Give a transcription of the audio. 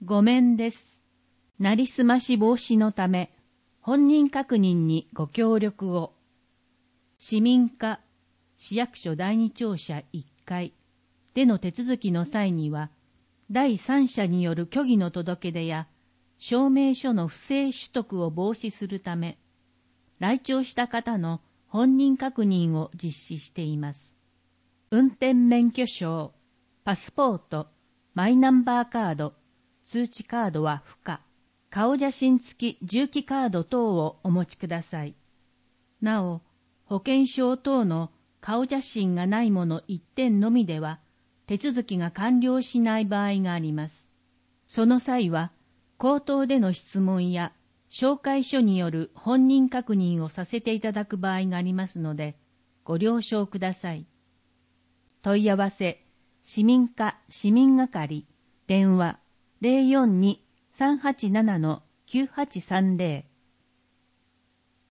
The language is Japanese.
ごめんです。なりすまし防止のため、本人確認にご協力を。市民課、市役所第二庁舎1階での手続きの際には、第三者による虚偽の届け出や、証明書の不正取得を防止するため、来庁した方の本人確認を実施しています。運転免許証、パスポート、マイナンバーカード、通知カードは不可。顔写真付き重機カード等をお持ちください。なお、保険証等の顔写真がないもの一点のみでは、手続きが完了しない場合があります。その際は、口頭での質問や紹介書による本人確認をさせていただく場合がありますので、ご了承ください。問い合わせ、市民課市民係、電話 042-387-9830